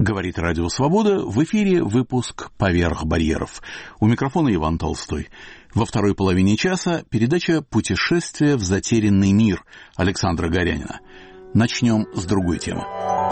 Говорит Радио Свобода, в эфире выпуск «Поверх барьеров». У микрофона Иван Толстой. Во второй половине часа передача «Путешествие в затерянный мир» Александра Горянина. Начнем с другой темы.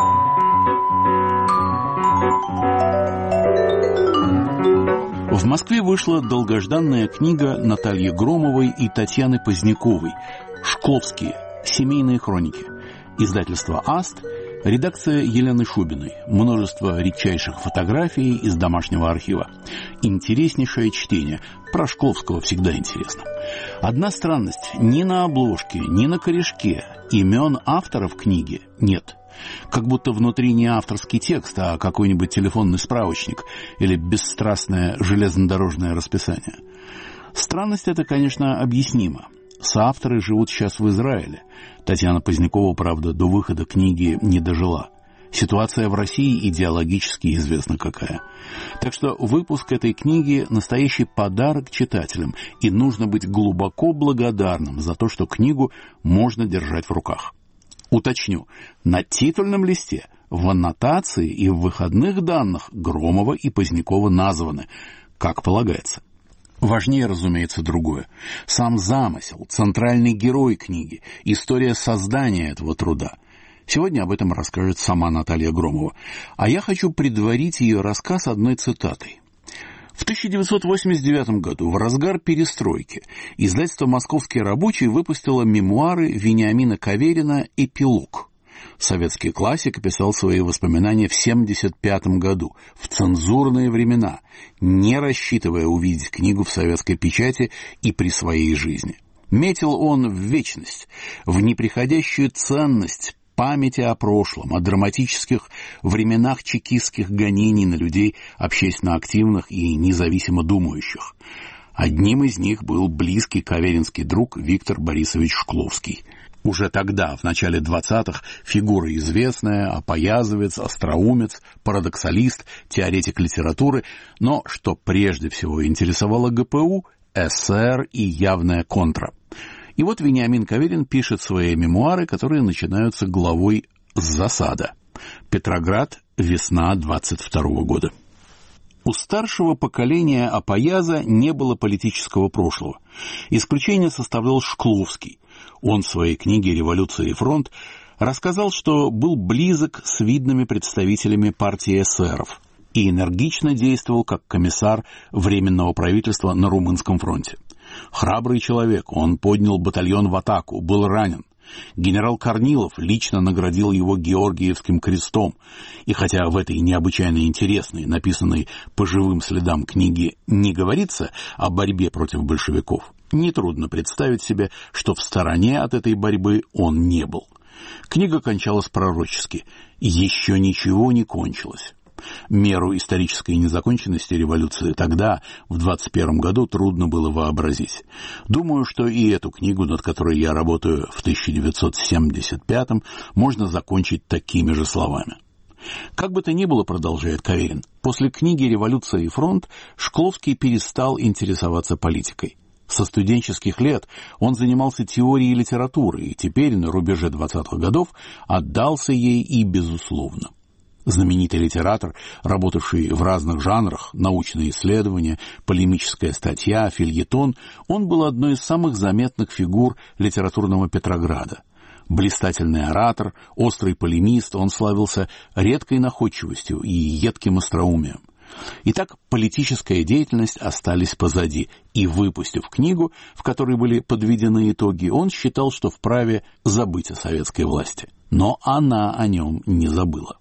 В Москве вышла долгожданная книга Натальи Громовой и Татьяны Поздняковой «Шкловские. Семейные хроники». Издательство «Аст», редакция Елены Шубиной, множество редчайших фотографий из домашнего архива. Интереснейшее чтение. Про Шкловского всегда интересно. Одна странность: ни на обложке, ни на корешке имен авторов книги нет. Как будто внутри не авторский текст, а какой-нибудь телефонный справочник или бесстрастное железнодорожное расписание. Странность эта, конечно, объяснима. Соавторы живут сейчас в Израиле. Татьяна Позднякова, правда, до выхода книги не дожила. Ситуация в России идеологически известна какая. Так что выпуск этой книги – настоящий подарок читателям, и нужно быть глубоко благодарным за то, что книгу можно держать в руках. Уточню, на титульном листе, в аннотации и в выходных данных Громова и Позднякова названы, как полагается. Важнее, разумеется, другое. Сам замысел, центральный герой книги, история создания этого труда. Сегодня об этом расскажет сама Наталья Громова. А я хочу предварить ее рассказ одной цитатой. В 1989 году, в разгар перестройки, издательство «Московский рабочий» выпустило мемуары Вениамина Каверина «Эпилог». Советский классик писал свои воспоминания в 1975 году, в цензурные времена, не рассчитывая увидеть книгу в советской печати и при своей жизни. Метил он в вечность, в неприходящую ценность памяти о прошлом, о драматических временах чекистских гонений на людей общественно активных и независимо думающих. Одним из них был близкий каверинский друг Виктор Борисович Шкловский. Уже тогда, в начале 20-х, фигура известная, опоязовец, остроумец, парадоксалист, теоретик литературы, но, что прежде всего интересовало ГПУ, СССР и явная контра. И вот Вениамин Каверин пишет свои мемуары, которые начинаются главой «Засада». Петроград, весна 22 года. У старшего поколения опояза не было политического прошлого. Исключение составлял Шкловский. Он в своей книге «Революция и фронт» рассказал, что был близок с видными представителями партии эсеров и энергично действовал как комиссар Временного правительства на Румынском фронте. Храбрый человек, он поднял батальон в атаку, был ранен. Генерал Корнилов лично наградил его Георгиевским крестом, и хотя в этой необычайно интересной, написанной по живым следам книге не говорится о борьбе против большевиков, нетрудно представить себе, что в стороне от этой борьбы он не был. Книга кончалась пророчески. Еще ничего не кончилось. Меру исторической незаконченности революции тогда, в 21 году, трудно было вообразить. Думаю, что и эту книгу, над которой я работаю в 1975-м, можно закончить такими же словами. Как бы то ни было, продолжает Каверин, после книги «Революция и фронт» Шкловский перестал интересоваться политикой. Со студенческих лет он занимался теорией литературы и теперь, на рубеже 20-х годов, отдался ей и безусловно. Знаменитый литератор, работавший в разных жанрах, научные исследования, полемическая статья, фельетон, он был одной из самых заметных фигур литературного Петрограда. Блистательный оратор, острый полемист, он славился редкой находчивостью и едким остроумием. Итак, политическая деятельность остались позади, и, выпустив книгу, в которой были подведены итоги, он считал, что вправе забыть о советской власти. Но она о нем не забыла.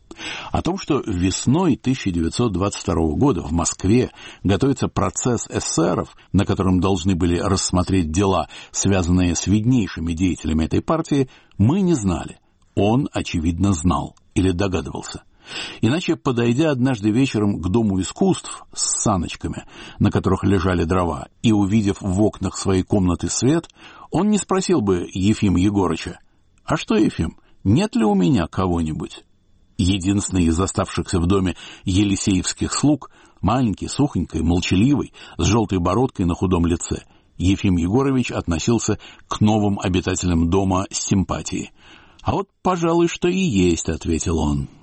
О том, что весной 1922 года в Москве готовится процесс эсеров, на котором должны были рассмотреть дела, связанные с виднейшими деятелями этой партии, мы не знали. Он, очевидно, знал или догадывался. Иначе, подойдя однажды вечером к Дому искусств с саночками, на которых лежали дрова, и увидев в окнах своей комнаты свет, он не спросил бы Ефима Егорыча: «А что, Ефим, нет ли у меня кого-нибудь?» Единственный из оставшихся в доме елисеевских слуг, маленький, сухонький, молчаливый, с желтой бородкой на худом лице, Ефим Егорович относился к новым обитателям дома с симпатией. «А вот, пожалуй, что и есть», — ответил он.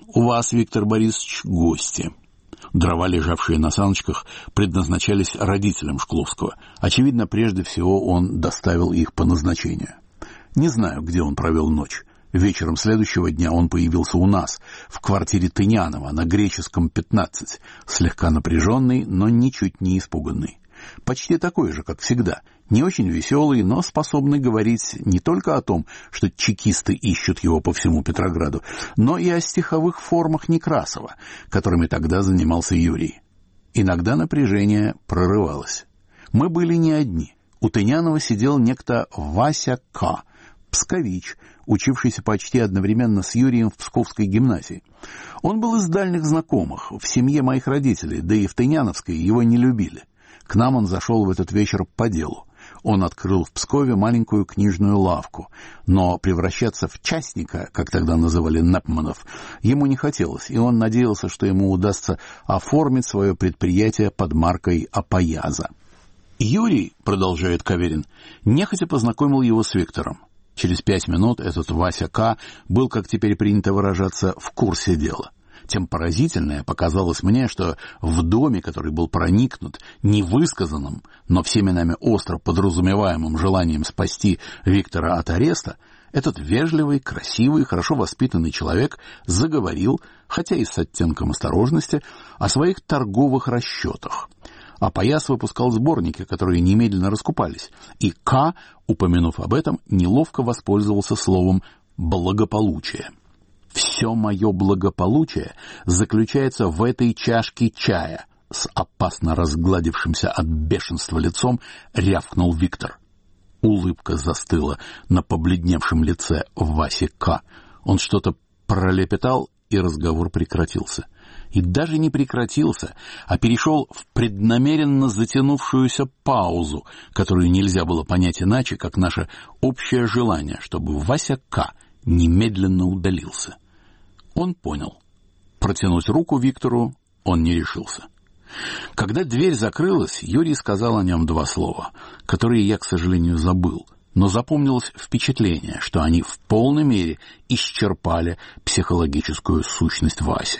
у вас, Виктор Борисович, гости». Дрова, лежавшие на саночках, предназначались родителям Шкловского. Очевидно, прежде всего он доставил их по назначению. Не знаю, где он провел ночь. Вечером следующего дня он появился у нас, в квартире Тынянова, на Греческом, 15, слегка напряженный, но ничуть не испуганный. Почти такой же, как всегда, не очень веселый, но способный говорить не только о том, что чекисты ищут его по всему Петрограду, но и о стиховых формах Некрасова, которыми тогда занимался Юрий. Иногда напряжение прорывалось. Мы были не одни. У Тынянова сидел некто Вася К., пскович, учившийся почти одновременно с Юрием в Псковской гимназии. Он был из дальних знакомых, в семье моих родителей, да и в Тыняновской его не любили. К нам он зашел в этот вечер по делу. Он открыл в Пскове маленькую книжную лавку, но превращаться в частника, как тогда называли Непманов, ему не хотелось, и он надеялся, что ему удастся оформить свое предприятие под маркой Апояза. Юрий, продолжает Каверин, нехотя познакомил его с Виктором. Через 5 минут этот Вася К. был, как теперь принято выражаться, в курсе дела. Тем поразительнее показалось мне, что в доме, который был проникнут невысказанным, но всеми нами остро подразумеваемым желанием спасти Виктора от ареста, этот вежливый, красивый, хорошо воспитанный человек заговорил, хотя и с оттенком осторожности, о своих торговых расчетах. Апояз выпускал сборники, которые немедленно раскупались, и К., упомянув об этом, неловко воспользовался словом «благополучие». «Все мое благополучие заключается в этой чашке чая», — с опасно разгладившимся от бешенства лицом рявкнул Виктор. Улыбка застыла на побледневшем лице Васи К. Он что-то пролепетал, и разговор прекратился. И даже не прекратился, а перешел в преднамеренно затянувшуюся паузу, которую нельзя было понять иначе, как наше общее желание, чтобы Вася К. немедленно удалился. Он понял. Протянуть руку Виктору он не решился. Когда дверь закрылась, Юрий сказал о нем 2 слова, которые я, к сожалению, забыл, но запомнилось впечатление, что они в полной мере исчерпали психологическую сущность Васи.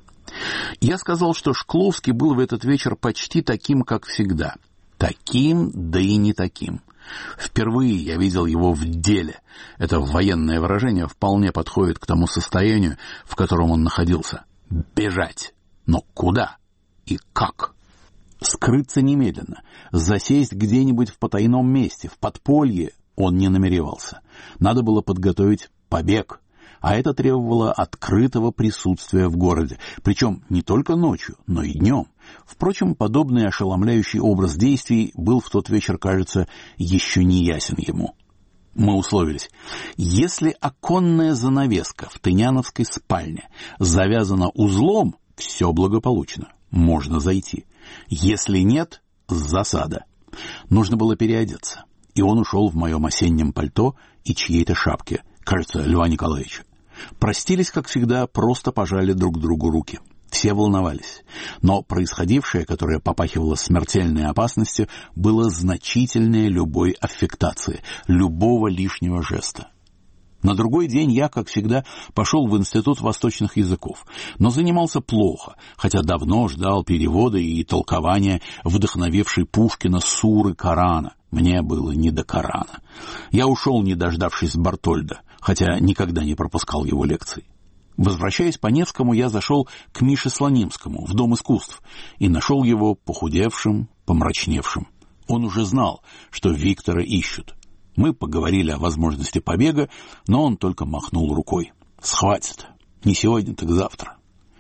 Я сказал, что Шкловский был в этот вечер почти таким, как всегда. Таким, да и не таким. Впервые я видел его в деле. Это военное выражение вполне подходит к тому состоянию, в котором он находился. Бежать. Но куда? И как? Скрыться немедленно. Засесть где-нибудь в потайном месте, в подполье он не намеревался. Надо было подготовить побег. А это требовало открытого присутствия в городе, причем не только ночью, но и днем. Впрочем, подобный ошеломляющий образ действий был в тот вечер, кажется, еще не ясен ему. Мы условились, если оконная занавеска в Тыняновской спальне завязана узлом, все благополучно, можно зайти. Если нет, засада. Нужно было переодеться, и он ушел в моем осеннем пальто и чьей-то шапке, кажется, Льва Николаевича. Простились, как всегда, просто пожали друг другу руки. Все волновались. Но происходившее, которое попахивало смертельной опасностью, было значительнее любой аффектации, любого лишнего жеста. На другой день я, как всегда, пошел в Институт восточных языков, но занимался плохо, хотя давно ждал перевода и толкования, вдохновившей Пушкина суры Корана. Мне было не до Корана. Я ушел, не дождавшись Бартольда, хотя никогда не пропускал его лекций. Возвращаясь по Невскому, я зашел к Мише Слонимскому в Дом искусств и нашел его похудевшим, помрачневшим. Он уже знал, что Виктора ищут. Мы поговорили о возможности побега, но он только махнул рукой. «Схватит. Не сегодня, так завтра».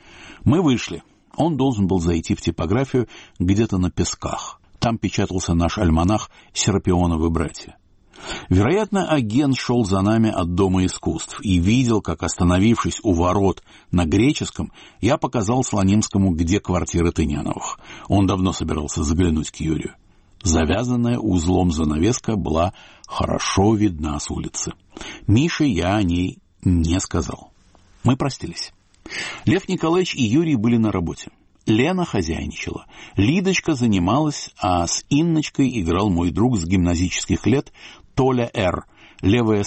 Мы вышли. Он должен был зайти в типографию где-то на Песках. Там печатался наш альманах «Серапионовы братья». Вероятно, агент шел за нами от Дома искусств и видел, как, остановившись у ворот на Греческом, я показал Слонимскому, где квартира Тыняновых. Он давно собирался заглянуть к Юрию. Завязанная узлом занавеска была хорошо видна с улицы. Мише я о ней не сказал. Мы простились. Лев Николаевич и Юрий были на работе. Лена хозяйничала. Лидочка занималась, а с Инночкой играл мой друг с гимназических лет Толя Р., левый эсер,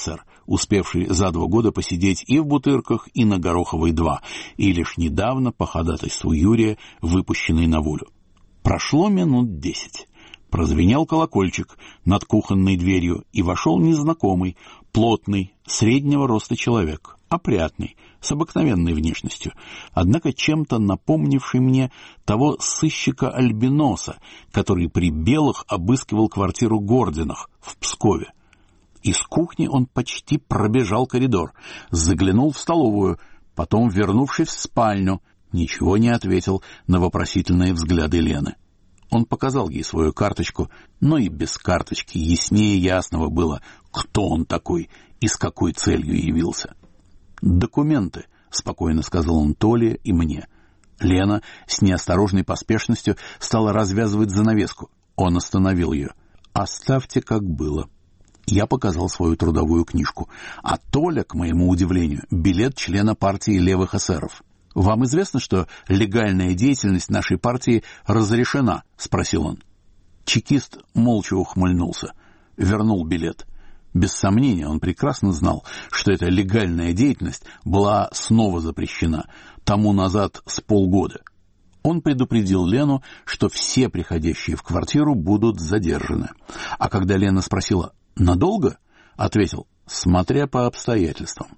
успевший за 2 года посидеть и в Бутырках, и на Гороховой 2, и лишь недавно, по ходатайству Юрия, выпущенный на волю. Прошло минут 10. Прозвенел колокольчик над кухонной дверью, и вошел незнакомый, плотный, среднего роста человек, опрятный, с обыкновенной внешностью, однако чем-то напомнивший мне того сыщика-альбиноса, который при Белых обыскивал квартиру Гординах в Пскове. Из кухни он почти пробежал коридор, заглянул в столовую, потом, вернувшись в спальню, ничего не ответил на вопросительные взгляды Лены. Он показал ей свою карточку, но и без карточки яснее ясного было, кто он такой и с какой целью явился. «Документы», — спокойно сказал он Толе и мне. Лена с неосторожной поспешностью стала развязывать занавеску. Он остановил ее. «Оставьте, как было». Я показал свою трудовую книжку, а Толя, к моему удивлению, билет члена партии левых эсеров. «Вам известно, что легальная деятельность нашей партии разрешена?» — спросил он. Чекист молча ухмыльнулся, вернул билет. Без сомнения, он прекрасно знал, что эта легальная деятельность была снова запрещена, тому назад с полгода. Он предупредил Лену, что все приходящие в квартиру будут задержаны. А когда Лена спросила «надолго?», ответил «смотря по обстоятельствам».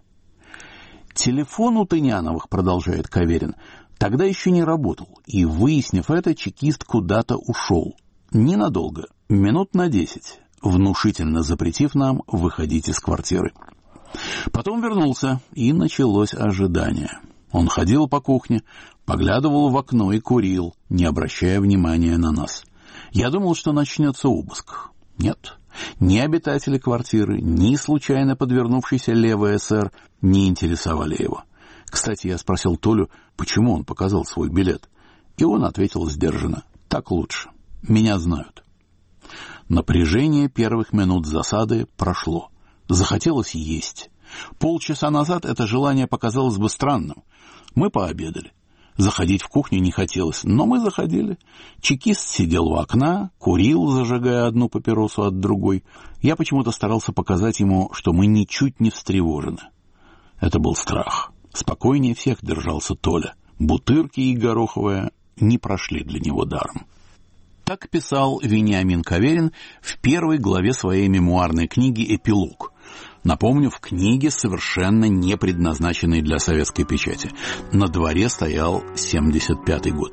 «Телефон у Тыняновых, — продолжает Каверин, — тогда еще не работал, и, выяснив это, чекист куда-то ушел. Ненадолго, минут на 10, внушительно запретив нам выходить из квартиры. Потом вернулся, и началось ожидание. Он ходил по кухне, поглядывал в окно и курил, не обращая внимания на нас. Я думал, что начнется обыск. Нет». Ни обитатели квартиры, ни случайно подвернувшийся левый эсер не интересовали его. Кстати, я спросил Толю, почему он показал свой билет. И он ответил сдержанно: «Так лучше. Меня знают». Напряжение первых минут засады прошло. Захотелось есть. Полчаса назад это желание показалось бы странным. Мы пообедали. Заходить в кухню не хотелось, но мы заходили. Чекист сидел у окна, курил, зажигая одну папиросу от другой. Я почему-то старался показать ему, что мы ничуть не встревожены. Это был страх. Спокойнее всех держался Толя. Бутырки и Гороховая не прошли для него даром. Так писал Вениамин Каверин в первой главе своей мемуарной книги «Эпилог». Напомню, в книге, совершенно не предназначенной для советской печати. На дворе стоял 75-й год.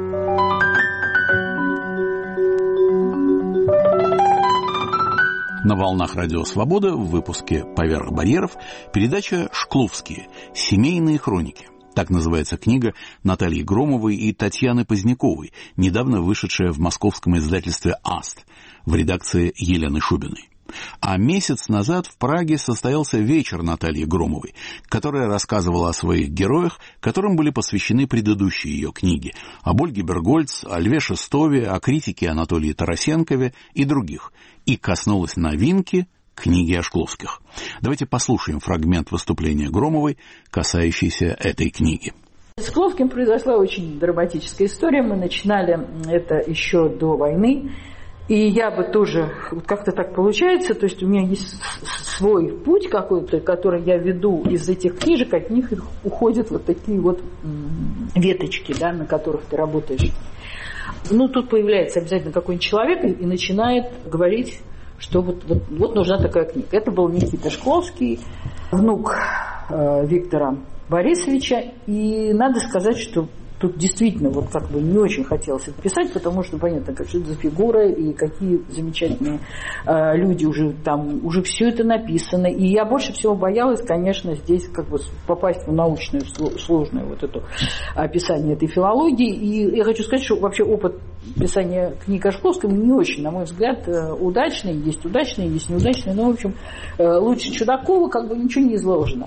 На волнах Радио Свобода в выпуске «Поверх барьеров» передача «Шкловские. Семейные хроники». Так называется книга Натальи Громовой и Татьяны Поздняковой, недавно вышедшая в московском издательстве «Аст» в редакции Елены Шубиной. А месяц назад в Праге состоялся вечер Натальи Громовой, которая рассказывала о своих героях, которым были посвящены предыдущие ее книги, об Ольге Бергольц, о Льве Шестове, о критике Анатолии Тарасенкове и других, и коснулась новинки книги о Шкловских. Давайте послушаем фрагмент выступления Громовой, касающийся этой книги. С Шкловским произошла очень драматическая история. Мы начинали это еще до войны. И я бы тоже, как-то так получается, то есть у меня есть свой путь какой-то, который я веду из этих книжек, от них уходят вот такие вот веточки, да, на которых ты работаешь. Ну, тут появляется обязательно какой-нибудь человек и начинает говорить, что вот нужна такая книга. Это был Никита Шкловский, внук Виктора Борисовича, и надо сказать, что тут действительно вот как бы не очень хотелось это писать, потому что понятно, как что это за фигура и какие замечательные люди уже там, уже все это написано. И я больше всего боялась, конечно, здесь как бы попасть в научную сложную вот эту описание этой филологии. И я хочу сказать, что вообще опыт писания книг о Шкловском не очень, на мой взгляд, удачный. Есть удачные, есть неудачные. Но, в общем, лучше Чудакова как бы ничего не изложено.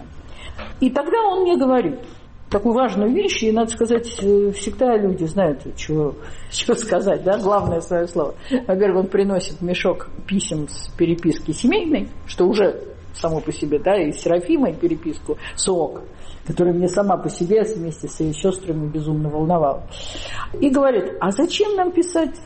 И тогда он мне говорит такую важную вещь, и, надо сказать, всегда люди знают, что сказать, да, главное свое слово. Во-первых, он приносит мешок писем с переписки семейной, что уже само по себе, да, и с Серафимой переписку, СОК, которая мне сама по себе вместе с ее сестрами безумно волновала. И говорит, а зачем нам писать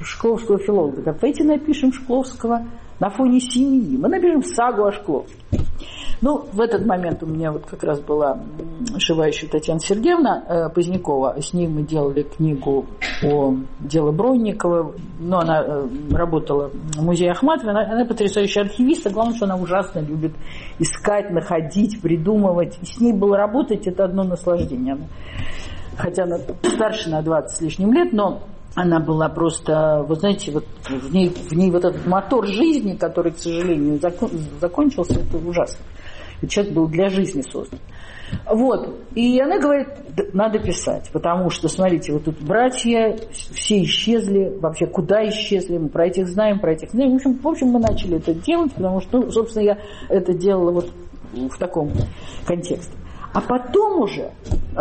шкловского филолога? Давайте напишем Шкловского на фоне семьи. Мы напишем сагу о Шкловске. Ну, в этот момент у меня вот как раз была шивающая Татьяна Сергеевна Позднякова. С ней мы делали книгу о деле Бронникова. Но она работала в музее Ахматовой. Она потрясающая архивист, а главное, что она ужасно любит искать, находить, придумывать. И с ней было работать, это одно наслаждение. Хотя она старше на 20 с лишним лет, но она была просто, вы знаете, вот в ней вот этот мотор жизни, который, к сожалению, закончился, это ужасно. Человек был для жизни создан. Вот. И она говорит, надо писать, потому что, смотрите, вот тут братья, все исчезли, вообще куда исчезли, мы про этих знаем. В общем, мы начали это делать, потому что, ну, собственно, я это делала вот в таком контексте. А потом уже,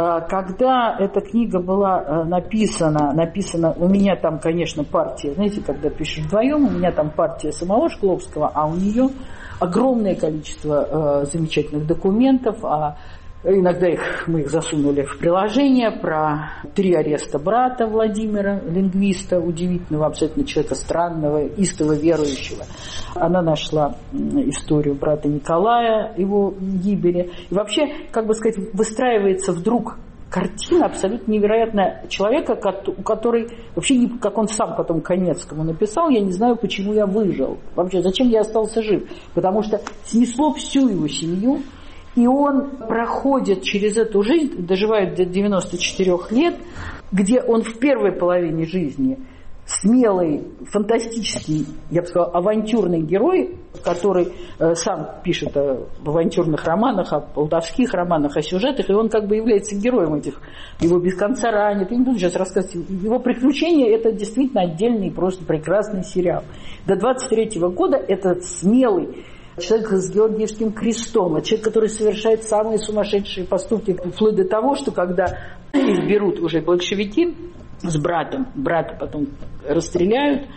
когда эта книга была написана, у меня там, конечно, партия, знаете, когда пишешь вдвоем, у меня там партия самого Шкловского, а у нее огромное количество замечательных документов, иногда мы их засунули в приложение, про 3 ареста брата Владимира, лингвиста, удивительного, абсолютно человека странного, истово верующего. Она нашла историю брата Николая, его гибели. И вообще, как бы сказать, выстраивается вдруг картина абсолютно невероятная человека, у которой вообще, как он сам потом Каневскому написал, я не знаю, почему я выжил. Вообще, зачем я остался жив? Потому что снесло всю его семью, и он проходит через эту жизнь, доживает до 94 лет, где он в первой половине жизни смелый, фантастический, я бы сказала, авантюрный герой, который сам пишет в авантюрных романах, о колдовских романах, о сюжетах, и он как бы является героем этих. Его без конца ранят. Я не буду сейчас рассказывать. Его приключения – это действительно отдельный, просто прекрасный сериал. До 23 года этот смелый человек с Георгиевским крестом, человек, который совершает самые сумасшедшие поступки, вплоть до того, что когда их берут уже большевики с брата потом расстреляют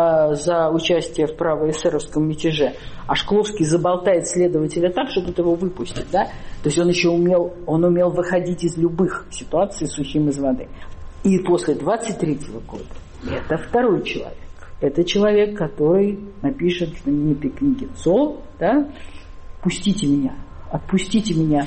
за участие в правоэсеровском мятеже, а Шкловский заболтает следователя так, что тут его выпустят, да? То есть он еще умел выходить из любых ситуаций сухим из воды. И после 23-го года это второй человек. Это человек, который напишет в знаменитой книге «Цо», да? «Отпустите меня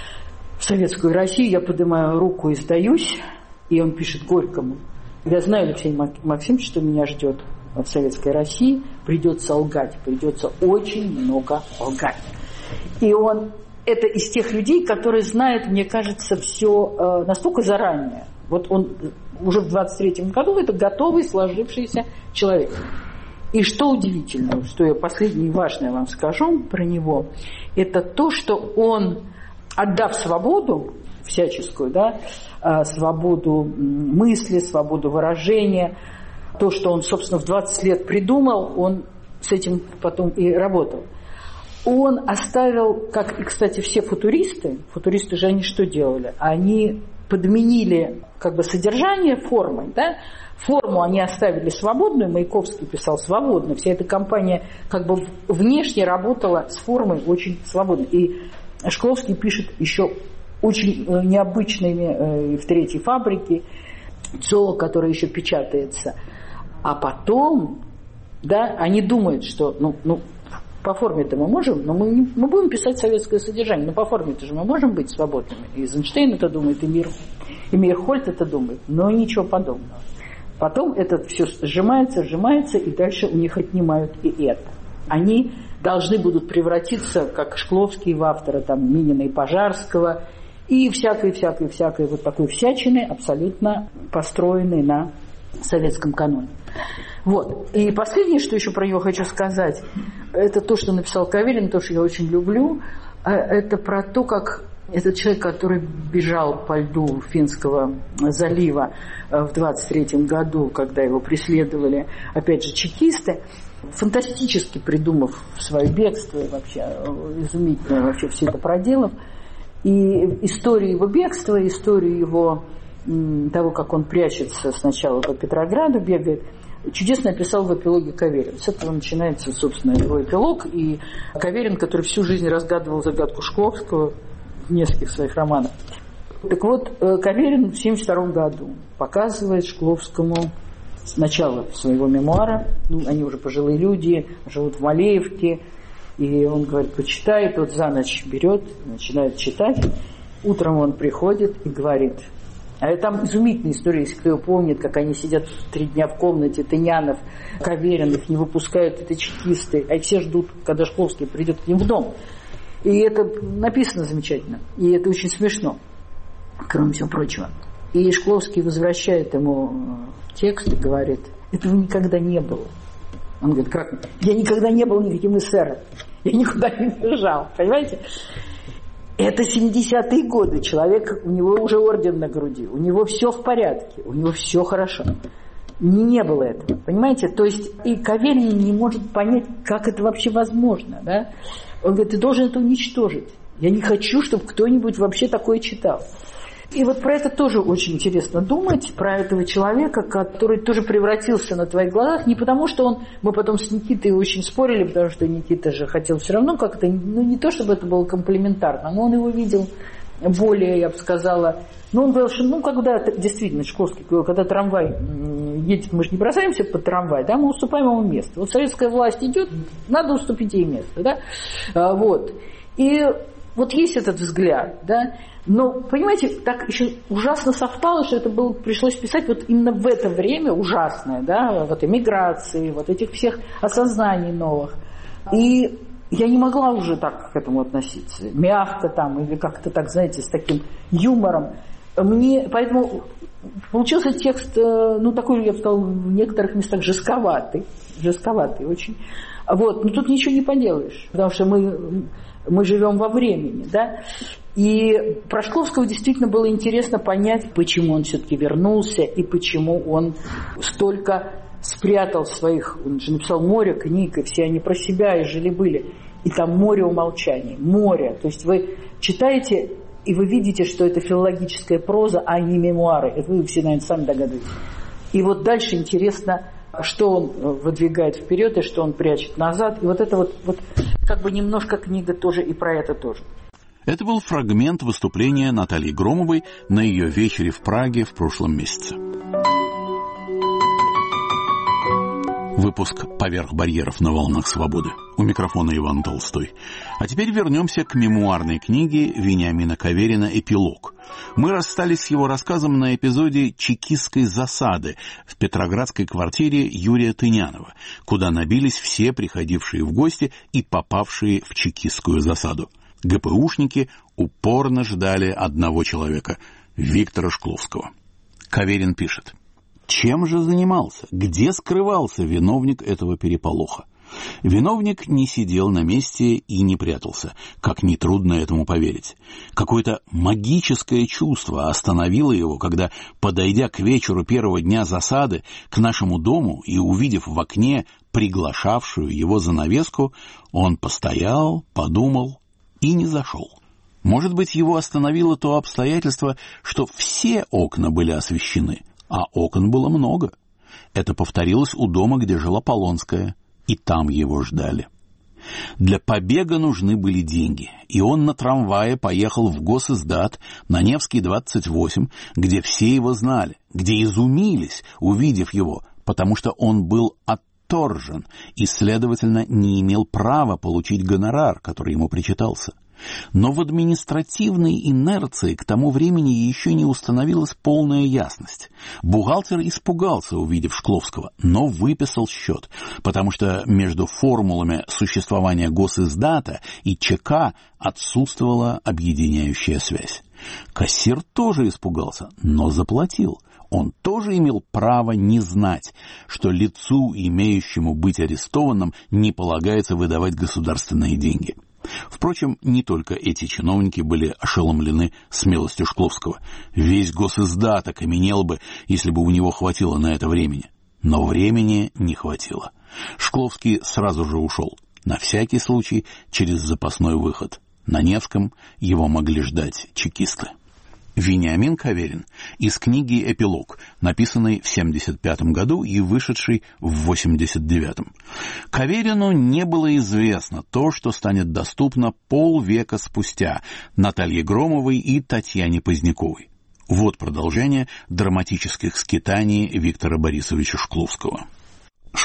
в советскую Россию, я поднимаю руку и сдаюсь». И он пишет Горькому: «Я знаю, Алексей Максимович, что меня ждет в советской России, придется лгать, придется очень много лгать». И он это из тех людей, которые знают, мне кажется, все настолько заранее. Вот он уже в 23-м году это готовый, сложившийся человек. И что удивительно, что я последнее важное вам скажу про него, это то, что он, отдав свободу всяческую, да, свободу мысли, свободу выражения, то, что он, собственно, в 20 лет придумал, он с этим потом и работал. Он оставил, как и, кстати, все футуристы же они что делали? Они подменили как бы содержание формой, да? Форму они оставили свободную, Маяковский писал свободно, вся эта компания как бы внешне работала с формой очень свободно. И Шкловский пишет еще очень необычными в «Третьей фабрике», «Цо», которое еще печатается. А потом, да, они думают, что, по форме-то мы можем, но мы будем писать советское содержание, но по форме-то же мы можем быть свободными. И Эйзенштейн это думает, и Мейерхольд это думает, но ничего подобного. Потом это все сжимается, и дальше у них отнимают и это. Они должны будут превратиться, как Шкловский, в автора там Минина и Пожарского, и всякой вот такой всячины, абсолютно построенной на советском каноне. Вот. И последнее, что еще про него хочу сказать, это то, что написал Каверин, то, что я очень люблю, это про то, как этот человек, который бежал по льду Финского залива в 23-м году, когда его преследовали, опять же, чекисты, фантастически придумав свое бегство, вообще изумительно вообще все это проделав, и историю его бегства, историю его того, как он прячется сначала по Петрограду, бегает, чудесно описал в эпилоге Каверин. С этого начинается, собственно, его эпилог. И Каверин, который всю жизнь разгадывал загадку Шкловского в нескольких своих романах. Так вот, Каверин в 1972 году показывает Шкловскому с начала своего мемуара, они уже пожилые люди, живут в Малеевке, И он говорит, почитай, тот за ночь берет, начинает читать. Утром он приходит и говорит. А там изумительная история, если кто ее помнит, как они сидят 3 дня в комнате, Тынянов, Каверин, их не выпускают, это чекисты, а все ждут, когда Шкловский придет к ним в дом. И это написано замечательно, и это очень смешно, кроме всего прочего. И Шкловский возвращает ему текст и говорит, этого никогда не было. Он говорит, как? Я никогда не был никаким эсером, я никуда не бежал, понимаете? Это 70-е годы, человек, у него уже орден на груди, у него все в порядке, у него все хорошо. Не было этого, понимаете? То есть и Каверин не может понять, как это вообще возможно, да? Он говорит, ты должен это уничтожить. Я не хочу, чтобы кто-нибудь вообще такое читал. И вот про это тоже очень интересно думать, про этого человека, который тоже превратился на твоих глазах, не потому что мы потом с Никитой очень спорили, потому что Никита же хотел все равно как-то, не то чтобы это было комплементарно, но он его видел более, я бы сказала, он говорил, что, когда, действительно, Шкловский говорил, когда трамвай едет, мы же не бросаемся под трамвай, да, мы уступаем ему место. Вот советская власть идет, надо уступить ей место, да, вот. И вот есть этот взгляд, да, но, понимаете, так еще ужасно совпало, что это пришлось писать вот именно в это время ужасное, да, вот эмиграции, вот этих всех осознаний новых. И я не могла уже так к этому относиться, мягко там, или как-то так, знаете, с таким юмором. Поэтому получился текст, такой, я бы сказала, в некоторых местах жестковатый очень. Вот, но тут ничего не поделаешь, потому что мы живем во времени, да. И про Шкловского действительно было интересно понять, почему он все-таки вернулся и почему он столько спрятал своих, он же написал море книг, и все они про себя и жили-были. И там море умолчаний, море. То есть вы читаете, и вы видите, что это филологическая проза, а не мемуары. Это вы все, наверное, сами догадываетесь. И вот дальше интересно, что он выдвигает вперед и что он прячет назад. И вот это вот как бы немножко книга тоже и про это тоже. Это был фрагмент выступления Натальи Громовой на ее вечере в Праге в прошлом месяце. Выпуск «Поверх барьеров» на волнах свободы. У микрофона Иван Толстой. А теперь вернемся к мемуарной книге Вениамина Каверина «Эпилог». Мы расстались с его рассказом на эпизоде чекистской засады в петроградской квартире Юрия Тынянова, куда набились все приходившие в гости и попавшие в чекистскую засаду. ГПУшники упорно ждали одного человека – Виктора Шкловского. Каверин пишет. Чем же занимался? Где скрывался виновник этого переполоха? Виновник не сидел на месте и не прятался, как нетрудно этому поверить. Какое-то магическое чувство остановило его, когда, подойдя к вечеру первого дня засады к нашему дому и увидев в окне приглашавшую его занавеску, он постоял, подумал и не зашел. Может быть, его остановило то обстоятельство, что все окна были освещены, а окон было много. Это повторилось у дома, где жила Полонская, и там его ждали. Для побега нужны были деньги, и он на трамвае поехал в Госиздат на Невский, 28, где все его знали, где изумились, увидев его, потому что он был отторжен и, следовательно, не имел права получить гонорар, который ему причитался. Но в административной инерции к тому времени еще не установилась полная ясность. Бухгалтер испугался, увидев Шкловского, но выписал счет, потому что между формулами существования Госиздата и ЧК отсутствовала объединяющая связь. Кассир тоже испугался, но заплатил. Он тоже имел право не знать, что лицу, имеющему быть арестованным, не полагается выдавать государственные деньги. Впрочем, не только эти чиновники были ошеломлены смелостью Шкловского. Весь Госиздат окаменел бы, если бы у него хватило на это времени. Но времени не хватило. Шкловский сразу же ушел, на всякий случай через запасной выход. На Невском его могли ждать чекисты. Вениамин Каверин из книги «Эпилог», написанной в 1975 году и вышедшей в 1989. Каверину не было известно то, что станет доступно полвека спустя Наталье Громовой и Татьяне Поздняковой. Вот продолжение драматических скитаний Виктора Борисовича Шкловского.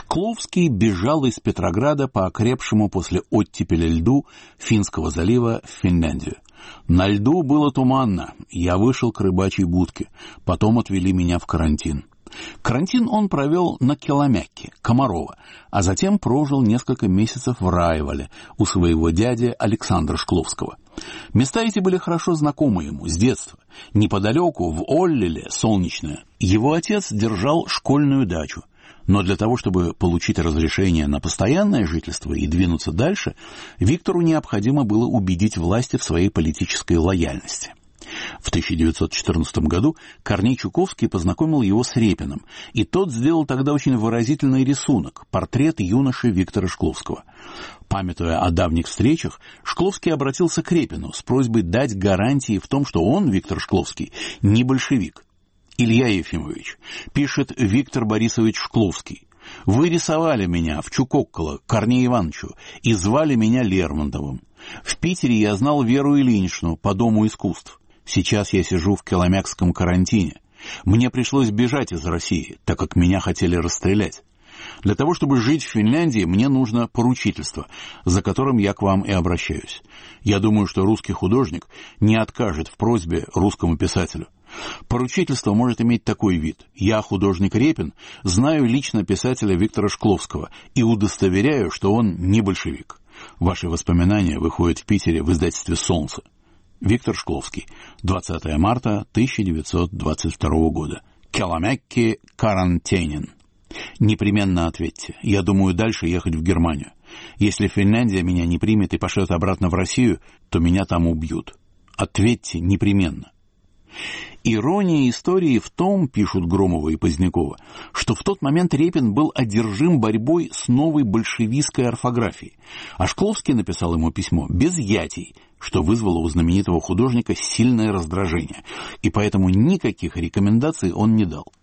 Шкловский бежал из Петрограда по окрепшему после оттепели льду Финского залива в Финляндию. На льду было туманно, я вышел к рыбачьей будке, потом отвели меня в карантин. Карантин он провел на Келомякке, Комарова, а затем прожил несколько месяцев в Раевале у своего дяди Александра Шкловского. Места эти были хорошо знакомы ему с детства. Неподалеку, в Оллеле, Солнечное, его отец держал школьную дачу. Но для того, чтобы получить разрешение на постоянное жительство и двинуться дальше, Виктору необходимо было убедить власти в своей политической лояльности. В 1914 году Корней Чуковский познакомил его с Репиным, и тот сделал тогда очень выразительный рисунок – портрет юноши Виктора Шкловского. Памятуя о давних встречах, Шкловский обратился к Репину с просьбой дать гарантии в том, что он, Виктор Шкловский, не большевик. «Илья Ефимович», пишет Виктор Борисович Шкловский, «вы рисовали меня в Чукокколо Корнею Ивановичу и звали меня Лермонтовым. В Питере я знал Веру Ильиничну по Дому искусств. Сейчас я сижу в Келомякском карантине. Мне пришлось бежать из России, так как меня хотели расстрелять. Для того, чтобы жить в Финляндии, мне нужно поручительство, за которым я к вам и обращаюсь. Я думаю, что русский художник не откажет в просьбе русскому писателю. Поручительство может иметь такой вид. Я, художник Репин, знаю лично писателя Виктора Шкловского и удостоверяю, что он не большевик. Ваши воспоминания выходят в Питере в издательстве «Солнце». Виктор Шкловский. 20 марта 1922 года. Келомякки, карантинин. Непременно ответьте. Я думаю дальше ехать в Германию. Если Финляндия меня не примет и пошлет обратно в Россию, то меня там убьют. Ответьте непременно. Ирония истории в том, пишут Громова и Позднякова, что в тот момент Репин был одержим борьбой с новой большевистской орфографией, а Шкловский написал ему письмо без ятий, что вызвало у знаменитого художника сильное раздражение, и поэтому никаких рекомендаций он не дал.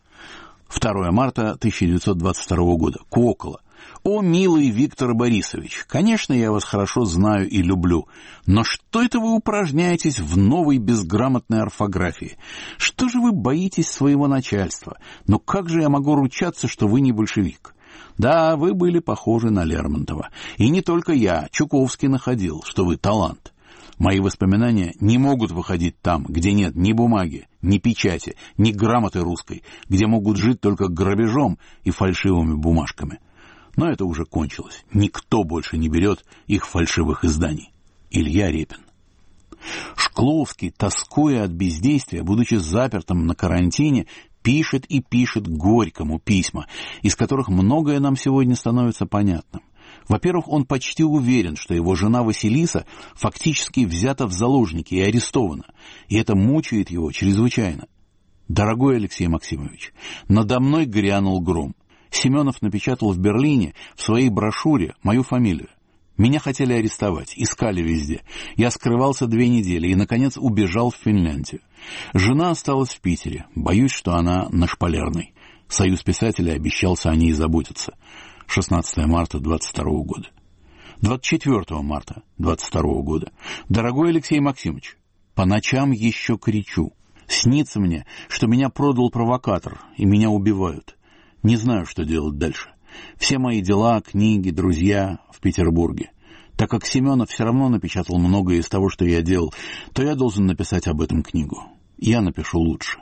2 марта 1922 года. Куокола. «О, милый Виктор Борисович, конечно, я вас хорошо знаю и люблю, но что это вы упражняетесь в новой безграмотной орфографии? Что же вы боитесь своего начальства? Но как же я могу ручаться, что вы не большевик? Да, вы были похожи на Лермонтова. И не только я, Чуковский находил, что вы талант. Мои воспоминания не могут выходить там, где нет ни бумаги, ни печати, ни грамоты русской, где могут жить только грабежом и фальшивыми бумажками. Но это уже кончилось. Никто больше не берет их фальшивых изданий. Илья Репин». Шкловский, тоскуя от бездействия, будучи запертым на карантине, пишет и пишет Горькому письма, из которых многое нам сегодня становится понятным. Во-первых, он почти уверен, что его жена Василиса фактически взята в заложники и арестована, и это мучает его чрезвычайно. «Дорогой Алексей Максимович, надо мной грянул гром. Семенов напечатал в Берлине в своей брошюре мою фамилию. Меня хотели арестовать, искали везде. Я скрывался 2 недели и, наконец, убежал в Финляндию. Жена осталась в Питере. Боюсь, что она на Шпалерной. Союз писателей обещался о ней заботиться». 16 марта 22 года. 24 марта 22 года. «Дорогой Алексей Максимович, по ночам еще кричу. Снится мне, что меня продал провокатор, и меня убивают. Не знаю, что делать дальше. Все мои дела, книги, друзья в Петербурге. Так как Семенов все равно напечатал многое из того, что я делал, то я должен написать об этом книгу. Я напишу лучше».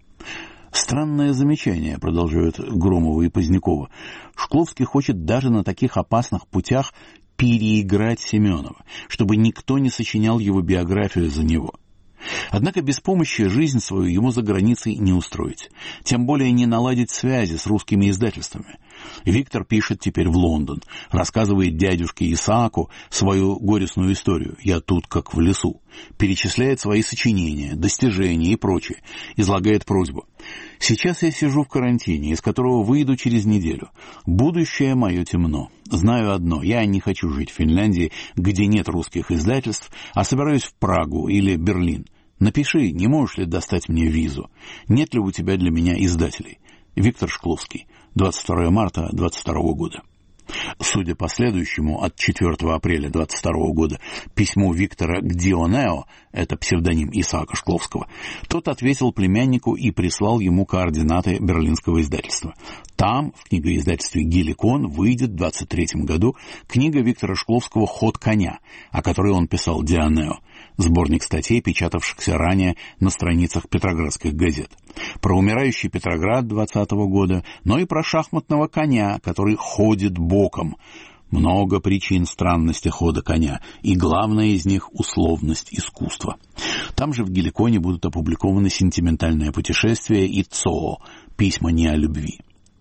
Странное замечание, продолжают Громова и Позднякова. Шкловский хочет даже на таких опасных путях переиграть Семенова, чтобы никто не сочинял его биографию за него. Однако без помощи жизнь свою ему за границей не устроить, тем более не наладить связи с русскими издательствами. Виктор пишет теперь в Лондон, рассказывает дядюшке Исааку свою горестную историю «Я тут как в лесу», перечисляет свои сочинения, достижения и прочее, излагает просьбу. «Сейчас я сижу в карантине, из которого выйду через неделю. Будущее мое темно. Знаю одно, я не хочу жить в Финляндии, где нет русских издательств, а собираюсь в Прагу или Берлин. Напиши, не можешь ли достать мне визу? Нет ли у тебя для меня издателей?» Виктор Шкловский. 22 марта 22 года. Судя по следующему, от 4 апреля 22 года, письму Виктора к Дионео, это псевдоним Исаака Шкловского, тот ответил племяннику и прислал ему координаты берлинского издательства. Там, в книгоиздательстве «Геликон», выйдет в 23 году книга Виктора Шкловского «Ход коня», о которой он писал Дионео, сборник статей, печатавшихся ранее на страницах петроградских газет. Про умирающий Петроград 20 года, но и про шахматного коня, который ходит боком. Много причин странности хода коня, и главная из них — условность искусства. Там же в «Геликоне» будут опубликованы «Сентиментальное путешествие» и «Цоо. Письма не о любви».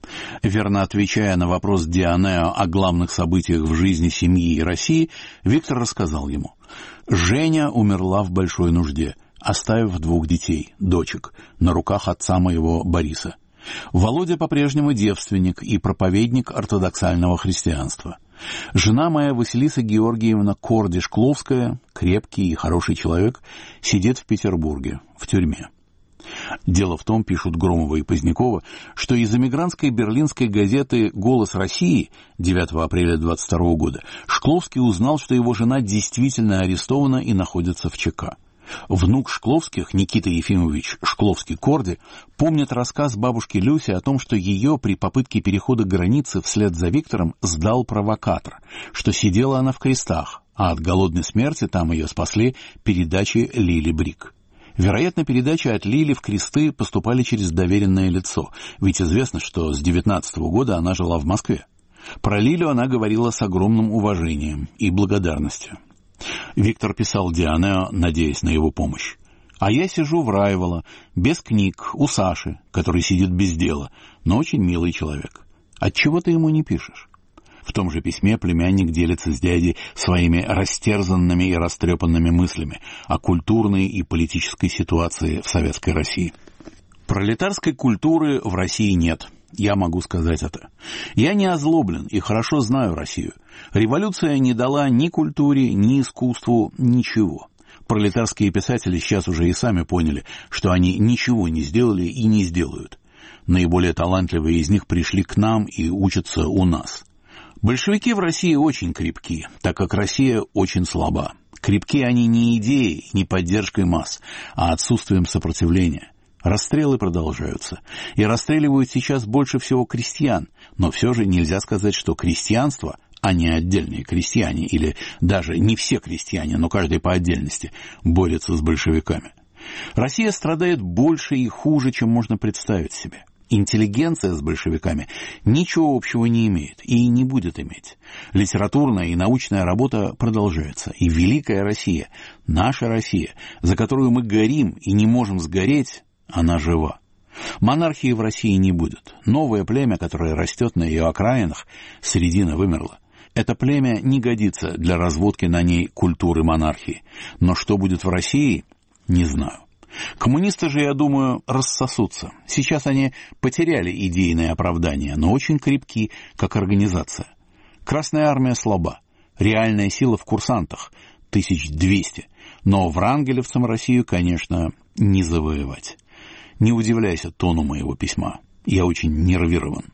Верно отвечая на вопрос Дионео о главных событиях в жизни семьи и России, Виктор рассказал ему: «Женя умерла в большой нужде, оставив 2 детей, дочек, на руках отца моего Бориса. Володя по-прежнему девственник и проповедник ортодоксального христианства. Жена моя Василиса Георгиевна Корди-Шкловская, крепкий и хороший человек, сидит в Петербурге, в тюрьме». Дело в том, пишут Громова и Позднякова, что из эмигрантской берлинской газеты «Голос России» 9 апреля 22 года Шкловский узнал, что его жена действительно арестована и находится в ЧК. Внук Шкловских, Никита Ефимович Шкловский-Корди, помнит рассказ бабушки Люси о том, что ее при попытке перехода границы вслед за Виктором сдал провокатор, что сидела она в крестах, а от голодной смерти там ее спасли передачи Лили Брик. Вероятно, передачи от Лили в кресты поступали через доверенное лицо, ведь известно, что с 19 года она жила в Москве. Про Лилю она говорила с огромным уважением и благодарностью. Виктор писал Дионео, надеясь на его помощь. «А я сижу в Райвола, без книг, у Саши, который сидит без дела, но очень милый человек. Отчего ты ему не пишешь?» В том же письме племянник делится с дядей своими растерзанными и растрепанными мыслями о культурной и политической ситуации в Советской России. Пролетарской культуры в России нет, я могу сказать это. Я не озлоблен и хорошо знаю Россию. Революция не дала ни культуре, ни искусству ничего. Пролетарские писатели сейчас уже и сами поняли, что они ничего не сделали и не сделают. Наиболее талантливые из них пришли к нам и учатся у нас. Большевики в России очень крепки, так как Россия очень слаба. Крепки они не идеей, не поддержкой масс, а отсутствием сопротивления. Расстрелы продолжаются. И расстреливают сейчас больше всего крестьян, но все же нельзя сказать, что крестьянство, а не отдельные крестьяне, или даже не все крестьяне, но каждый по отдельности, борются с большевиками. Россия страдает больше и хуже, чем можно представить себе. Интеллигенция с большевиками ничего общего не имеет и не будет иметь. Литературная и научная работа продолжается. И великая Россия, наша Россия, за которую мы горим и не можем сгореть, она жива. Монархии в России не будет. Новое племя, которое растет на ее окраинах, середина вымерла. Это племя не годится для разводки на ней культуры монархии. Но что будет в России, не знаю. Коммунисты же, я думаю, рассосутся. Сейчас они потеряли идейное оправдание, но очень крепки, как организация. Красная армия слаба. Реальная сила в курсантах — 1200. Но врангелевцам Россию, конечно, не завоевать. Не удивляйся тону моего письма. Я очень нервирован.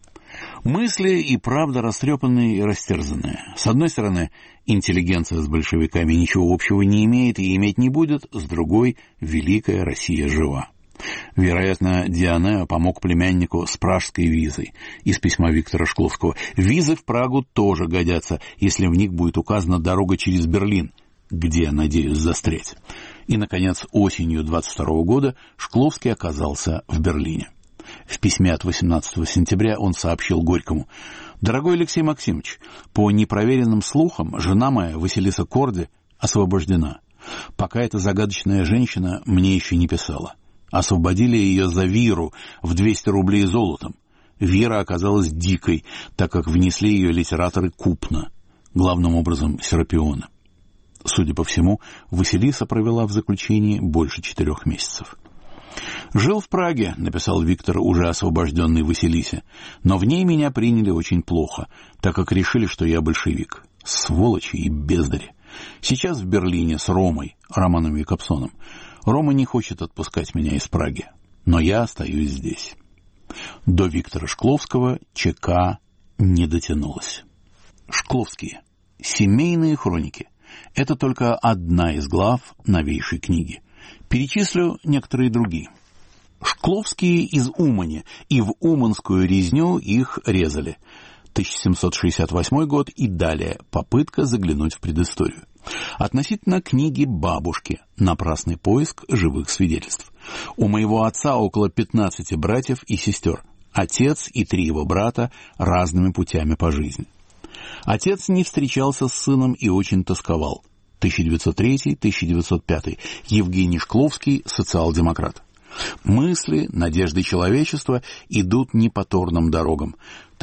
Мысли и правда растрепанные и растерзанные. С одной стороны, интеллигенция с большевиками ничего общего не имеет и иметь не будет, с другой, великая Россия жива. Вероятно, Дионео помог племяннику с пражской визой из письма Виктора Шкловского. Визы в Прагу тоже годятся, если в них будет указана дорога через Берлин, где, надеюсь, застрять. И, наконец, осенью 22 года Шкловский оказался в Берлине. В письме от 18 сентября он сообщил Горькому: «Дорогой Алексей Максимович, по непроверенным слухам, жена моя, Василиса Корди, освобождена. Пока эта загадочная женщина мне еще не писала. Освободили ее за Виру в 200 рублей золотом. Вира оказалась дикой, так как внесли ее литераторы Купна, главным образом Серапиона. Судя по всему, Василиса провела в заключении больше 4 месяцев. «Жил в Праге», — написал Виктор, уже освобожденный Василисе, «но в ней меня приняли очень плохо, так как решили, что я большевик. Сволочи и бездари. Сейчас в Берлине с Ромой, Романом Якобсоном. Рома не хочет отпускать меня из Праги, но я остаюсь здесь». До Виктора Шкловского, ЧК, не дотянулась. Шкловские. Семейные хроники. Это только одна из глав новейшей книги. Перечислю некоторые другие. Шкловские из Умани, и в уманскую резню их резали. 1768 год и далее. Попытка заглянуть в предысторию. Относительно книги «Бабушки. Напрасный поиск живых свидетельств». У моего отца около 15 братьев и сестер. Отец и 3 его брата разными путями по жизни. Отец не встречался с сыном и очень тосковал. 1903-1905. Евгений Шкловский, социал-демократ. Мысли, надежды человечества идут неповторным дорогам.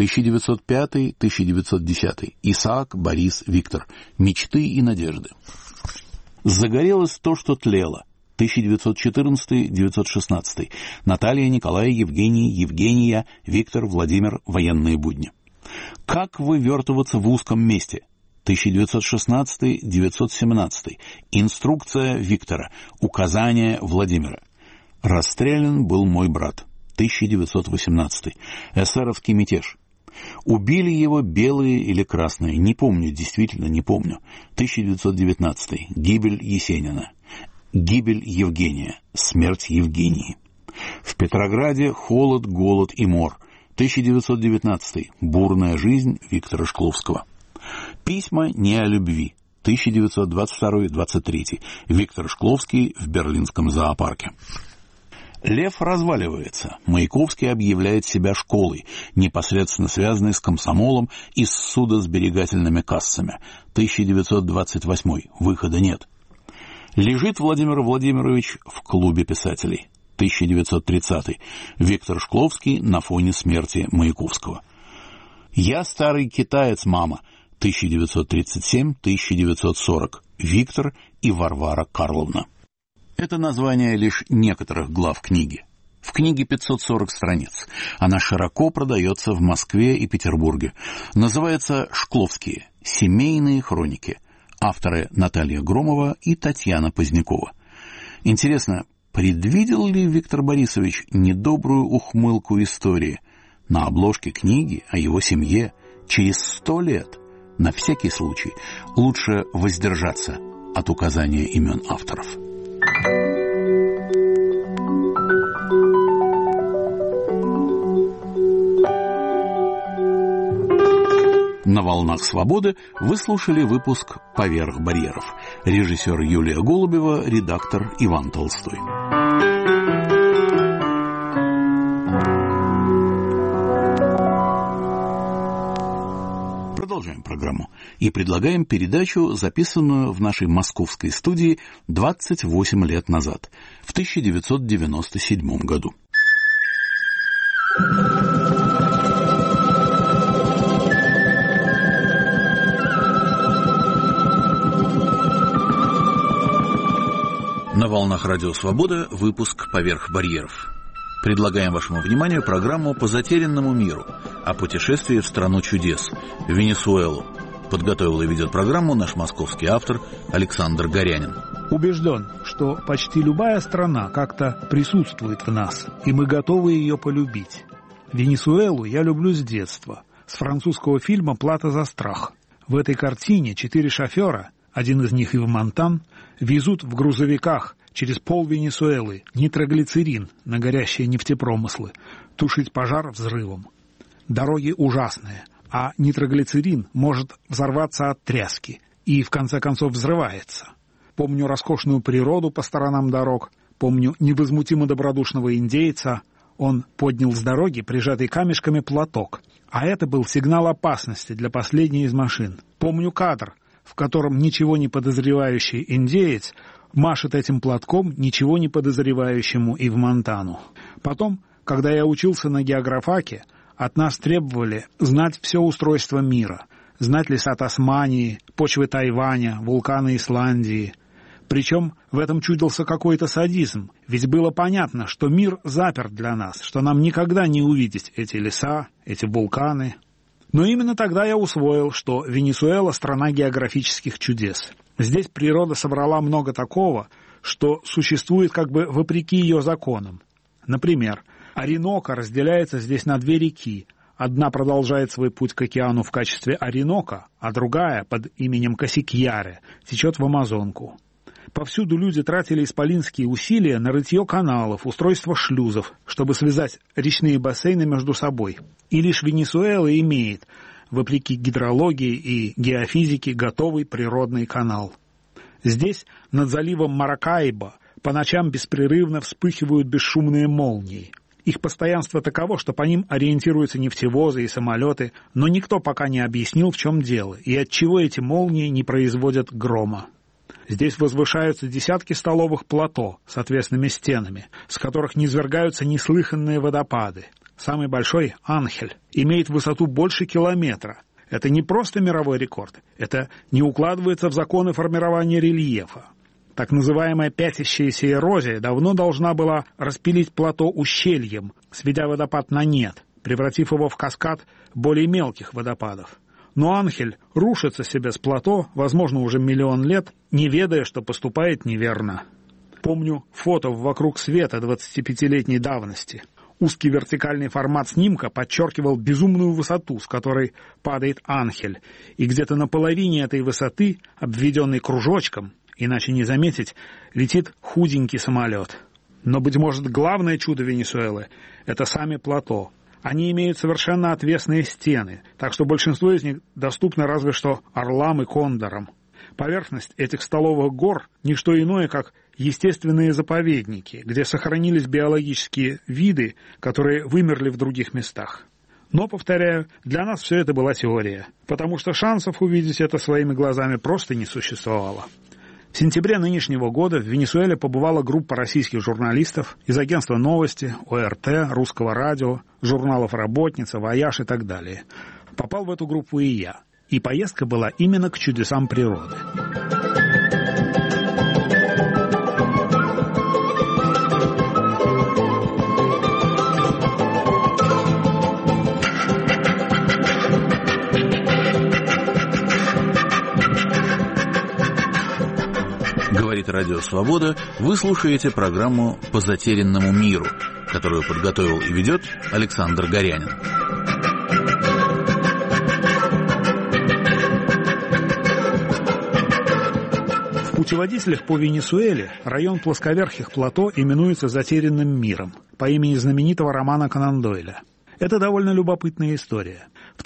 1905-1910. Исаак, Борис, Виктор. Мечты и надежды. Загорелось то, что тлело. 1914-1916. Наталья, Николай, Евгений, Евгения, Виктор, Владимир. Военные будни. Как вывертываться в узком месте? 1916-1917. Инструкция Виктора. Указания Владимира. Расстрелян был мой брат. 1918. Эсеровский мятеж. Убили его белые или красные. Не помню, действительно не помню. 1919. Гибель Есенина. Гибель Евгения. Смерть Евгении. В Петрограде холод, голод и мор. 1919. Бурная жизнь Виктора Шкловского. Письма не о любви. 1922-23. Виктор Шкловский в Берлинском зоопарке. Лев разваливается. Маяковский объявляет себя школой, непосредственно связанной с комсомолом и с судосберегательными кассами. 1928. Выхода нет. Лежит Владимир Владимирович в клубе писателей. 1930. Виктор Шкловский на фоне смерти Маяковского. «Я старый китаец, мама». 1937-1940. Виктор и Варвара Карловна. Это название лишь некоторых глав книги. В книге 540 страниц. Она широко продается в Москве и Петербурге. Называется «Шкловские. Семейные хроники». Авторы Наталья Громова и Татьяна Позднякова. Интересно, предвидел ли Виктор Борисович недобрую ухмылку истории на обложке книги о его семье через 100 лет? На всякий случай лучше воздержаться от указания имен авторов. На «Волнах свободы» вы слушали выпуск «Поверх барьеров». Режиссер Юлия Голубева, редактор Иван Толстой. Продолжаем программу и предлагаем передачу, записанную в нашей московской студии 28 лет назад, в 1997 году. На волнах Радио Свобода выпуск «Поверх барьеров». Предлагаем вашему вниманию программу «По затерянному миру» о путешествии в страну чудес, в Венесуэлу. Подготовил и ведет программу наш московский автор Александр Горянин. Убежден, что почти любая страна как-то присутствует в нас, и мы готовы ее полюбить. Венесуэлу я люблю с детства, с французского фильма «Плата за страх». В этой картине 4 шофера, один из них Ив Монтан, везут в грузовиках через пол Венесуэлы нитроглицерин на горящие нефтепромыслы, тушить пожар взрывом. Дороги ужасные, а нитроглицерин может взорваться от тряски и, в конце концов, взрывается. Помню роскошную природу по сторонам дорог, помню невозмутимо добродушного индейца. Он поднял с дороги прижатый камешками платок, а это был сигнал опасности для последней из машин. Помню кадр, в котором ничего не подозревающий индеец машет этим платком ничего не подозревающему Ив Монтану. Потом, когда я учился на географаке, от нас требовали знать все устройство мира, знать леса Тасмании, почвы Тайваня, вулканы Исландии. Причем в этом чудился какой-то садизм, ведь было понятно, что мир заперт для нас, что нам никогда не увидеть эти леса, эти вулканы. Но именно тогда я усвоил, что Венесуэла – страна географических чудес. Здесь природа собрала много такого, что существует как бы вопреки ее законам. Например, Ориноко разделяется здесь на 2 реки, Одна продолжает свой путь к океану в качестве Оренока, а другая, под именем Касикьяре, течет в Амазонку. Повсюду люди тратили исполинские усилия на рытье каналов, устройство шлюзов, чтобы связать речные бассейны между собой. И лишь Венесуэла имеет, вопреки гидрологии и геофизике, готовый природный канал. Здесь, над заливом Маракайбо, по ночам беспрерывно вспыхивают бесшумные молнии. Их постоянство таково, что по ним ориентируются нефтевозы и самолеты, но никто пока не объяснил, в чем дело, и отчего эти молнии не производят грома. Здесь возвышаются десятки столовых плато с отвесными стенами, с которых низвергаются неслыханные водопады. Самый большой, Анхель, имеет высоту больше километра. Это не просто мировой рекорд, это не укладывается в законы формирования рельефа. Так называемая пятящаяся эрозия давно должна была распилить плато ущельем, сведя водопад на нет, превратив его в каскад более мелких водопадов. Но Анхель рушится себе с плато, возможно, уже миллион лет, не ведая, что поступает неверно. Помню фото «Вокруг света» 25-летней давности. Узкий вертикальный формат снимка подчеркивал безумную высоту, с которой падает Анхель, и где-то на половине этой высоты, обведенной кружочком, иначе не заметить, летит худенький самолет. Но, быть может, главное чудо Венесуэлы — это сами плато. Они имеют совершенно отвесные стены, так что большинство из них доступно разве что орлам и кондорам. Поверхность этих столовых гор — не что иное, как естественные заповедники, где сохранились биологические виды, которые вымерли в других местах. Но, повторяю, для нас все это была теория, потому что шансов увидеть это своими глазами просто не существовало. В сентябре нынешнего года в Венесуэле побывала группа российских журналистов из агентства «Новости», ОРТ, Русского радио, журналов «Работница», «Вояж» и так далее. Попал в эту группу и я. И поездка была именно к чудесам природы. Говорит Радио Свобода, вы слушаете программу «По затерянному миру», которую подготовил и ведет Александр Горянин. В путеводителях по Венесуэле район плосковерхих плато именуется «Затерянным миром» по имени знаменитого романа Конан Дойля. Это довольно любопытная история. В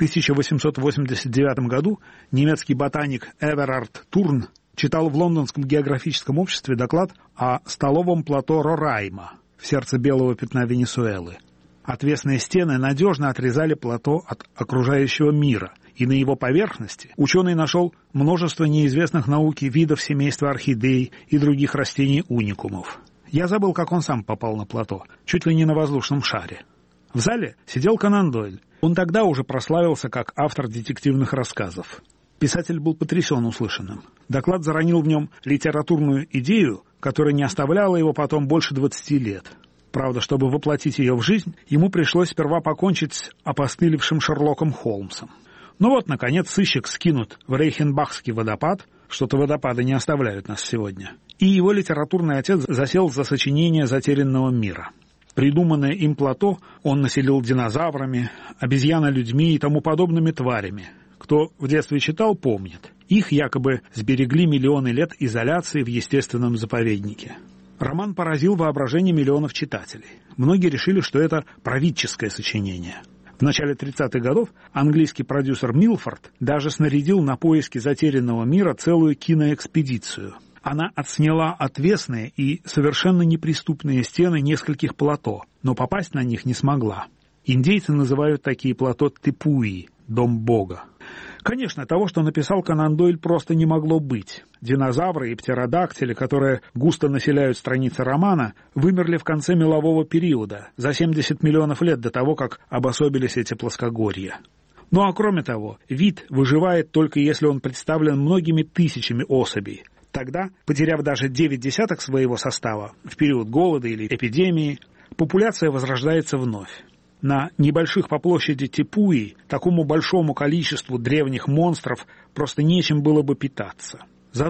1889 году немецкий ботаник Эверард Турн читал в Лондонском географическом обществе доклад о столовом плато Рорайма в сердце белого пятна Венесуэлы. Отвесные стены надежно отрезали плато от окружающего мира, и на его поверхности ученый нашел множество неизвестных науке видов семейства орхидей и других растений-уникумов. Я забыл, как он сам попал на плато, чуть ли не на воздушном шаре. В зале сидел Конан Дойль. Он тогда уже прославился как автор детективных рассказов. Писатель был потрясен услышанным. Доклад заронил в нем литературную идею, которая не оставляла его потом больше 20 лет. Правда, чтобы воплотить ее в жизнь, ему пришлось сперва покончить с опостылевшим Шерлоком Холмсом. Но вот, наконец, сыщик скинут в Рейхенбахский водопад, что-то водопады не оставляют нас сегодня, и его литературный отец засел за сочинение «Затерянного мира». Придуманное им плато он населил динозаврами, обезьяно-людьми и тому подобными тварями. Кто в детстве читал, помнит. Их якобы сберегли миллионы лет изоляции в естественном заповеднике. Роман поразил воображение миллионов читателей. Многие решили, что это правительское сочинение. В начале 30-х годов английский продюсер Милфорд даже снарядил на поиски затерянного мира целую киноэкспедицию. Она отсняла отвесные и совершенно неприступные стены нескольких плато, но попасть на них не смогла. Индейцы называют такие плато Тепуи, дом бога. Конечно, того, что написал Конан Дойль, просто не могло быть. Динозавры и птеродактили, которые густо населяют страницы романа, вымерли в конце мелового периода, за 70 миллионов лет до того, как обособились эти плоскогорья. Ну а кроме того, вид выживает только если он представлен многими тысячами особей. Тогда, потеряв даже 9 десятых своего состава, в период голода или эпидемии, популяция возрождается вновь. На небольших по площади Тепуи такому большому количеству древних монстров просто нечем было бы питаться. Зато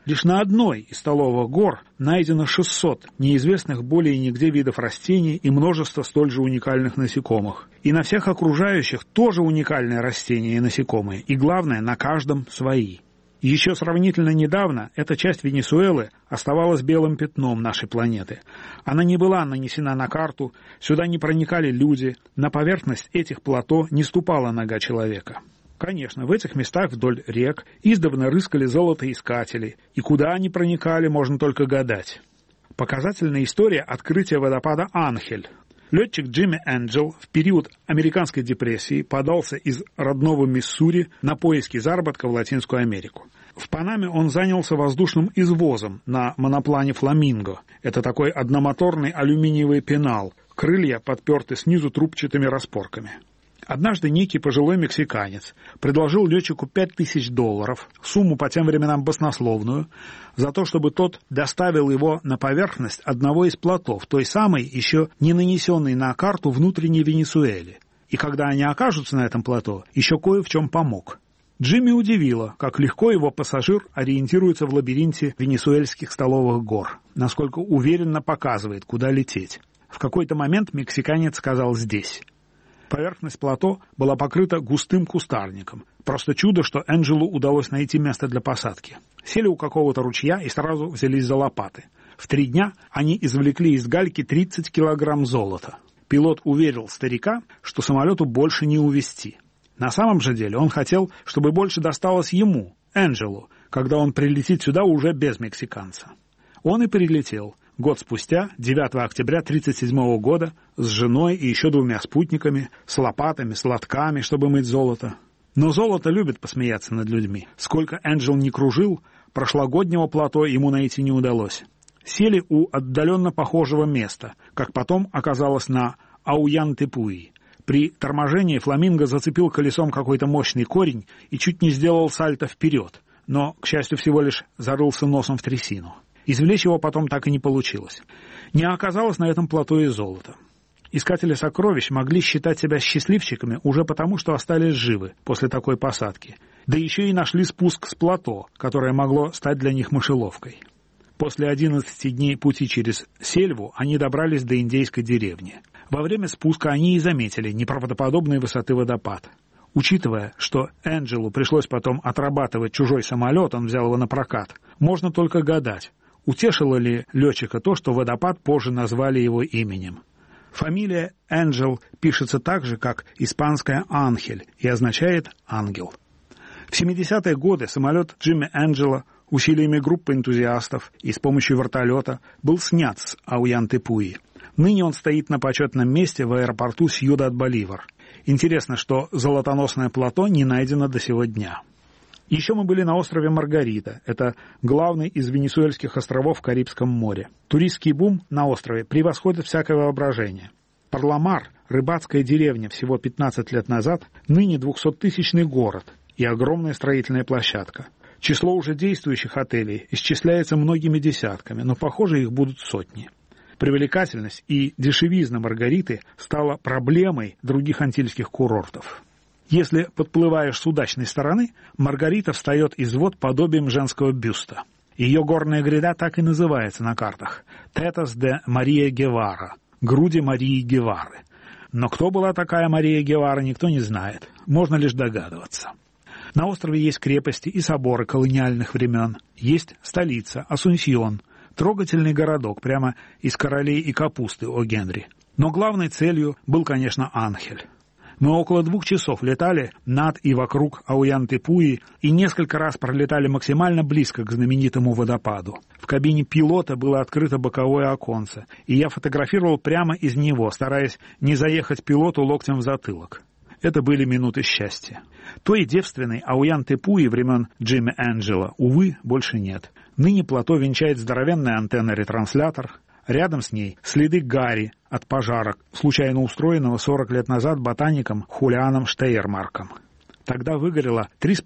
Лишь на одной из столовых гор найдено 600 неизвестных более нигде видов растений и множество столь же уникальных насекомых. И на всех окружающих тоже уникальные растения и насекомые, и главное, на каждом свои. Еще сравнительно недавно эта часть Венесуэлы оставалась белым пятном нашей планеты. Она не была нанесена на карту, сюда не проникали люди, на поверхность этих плато не ступала нога человека. Конечно, в этих местах вдоль рек издавна рыскали золотоискатели, и куда они проникали, можно только гадать. Показательная история открытия водопада Анхель. Летчик Джимми Энджел в период американской депрессии подался из родного Миссури на поиски заработка в Латинскую Америку. В Панаме он занялся воздушным извозом на моноплане «Фламинго». Это такой одномоторный алюминиевый пенал, крылья подперты снизу трубчатыми распорками. Однажды некий пожилой мексиканец предложил летчику $5000, сумму по тем временам баснословную, за то, чтобы тот доставил его на поверхность одного из плотов, той самой, еще не нанесенной на карту внутренней Венесуэле. И когда они окажутся на этом плато, еще кое в чем помог. Джимми удивило, как легко его пассажир ориентируется в лабиринте венесуэльских столовых гор, насколько уверенно показывает, куда лететь. В какой-то момент мексиканец сказал «здесь». Поверхность плато была покрыта густым кустарником. Просто чудо, что Энджелу удалось найти место для посадки. Сели у какого-то ручья и сразу взялись за лопаты. В 3 дня они извлекли из гальки 30 килограмм золота. Пилот уверил старика, что самолету больше не увезти. На самом же деле он хотел, чтобы больше досталось ему, Энджелу, когда он прилетит сюда уже без мексиканца. Он и прилетел. Год спустя, 9 октября 1937 года, с женой и еще 2 спутниками, с лопатами, с лотками, чтобы мыть золото. Но золото любит посмеяться над людьми. Сколько Энджел не кружил, прошлогоднего плато ему найти не удалось. Сели у отдаленно похожего места, как потом оказалось на Ауян-Тепуи. При торможении «Фламинго» зацепил колесом какой-то мощный корень и чуть не сделал сальто вперед, но, к счастью, всего лишь зарылся носом в трясину. Извлечь его потом так и не получилось. Не оказалось на этом плато и золота. Искатели сокровищ могли считать себя счастливчиками уже потому, что остались живы после такой посадки. Да еще и нашли спуск с плато, которое могло стать для них мышеловкой. После 11 дней пути через сельву они добрались до индейской деревни. Во время спуска они и заметили неправдоподобной высоты водопад. Учитывая, что Энджелу пришлось потом отрабатывать чужой самолет, он взял его на прокат, можно только гадать, утешило ли летчика то, что водопад позже назвали его именем. Фамилия Энджел пишется так же, как испанская «Анхель» и означает «ангел». В 70-е годы самолет Джимми Энджела усилиями группы энтузиастов и с помощью вертолета был снят с Ауян-Тепуи. Ныне он стоит на почетном месте в аэропорту Сьюдад-Боливар. Интересно, что золотоносное плато не найдено до сего дня. Еще мы были на острове Маргарита. Это главный из венесуэльских островов в Карибском море. Туристский бум на острове превосходит всякое воображение. Парламар, рыбацкая деревня всего 15 лет назад, ныне 200-тысячный город и огромная строительная площадка. Число уже действующих отелей исчисляется многими десятками, но, похоже, их будут сотни. Привлекательность и дешевизна Маргариты стала проблемой других антильских курортов. Если подплываешь с удачной стороны, Маргарита встает из вод подобием женского бюста. Ее горная гряда так и называется на картах — Тетас де Мария Гевара, груди Марии Гевары. Но кто была такая Мария Гевара, никто не знает, можно лишь догадываться. На острове есть крепости и соборы колониальных времен, есть столица Асунсьон, трогательный городок прямо из «Королей и капусты» О. Генри. Но главной целью был, конечно, Анхель. Мы около 2 часов летали над и вокруг Ауян-Тепуи и несколько раз пролетали максимально близко к знаменитому водопаду. В кабине пилота было открыто боковое оконце, и я фотографировал прямо из него, стараясь не заехать пилоту локтем в затылок. Это были минуты счастья. Той девственной Ауян-Тепуи времен Джимми Энджела, увы, больше нет. Ныне плато венчает здоровенная антенна-ретранслятор. Рядом с ней следы гари от пожара, случайно устроенного 40 лет назад ботаником Хулианом Штейермарком. Тогда выгорело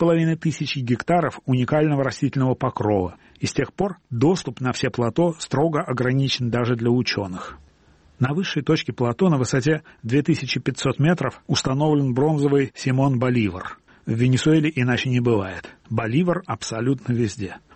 3500 гектаров уникального растительного покрова, и с тех пор доступ на все плато строго ограничен даже для ученых. На высшей точке плато на высоте 2500 метров установлен бронзовый Симон Боливар. В Венесуэле иначе не бывает. Боливар абсолютно везде.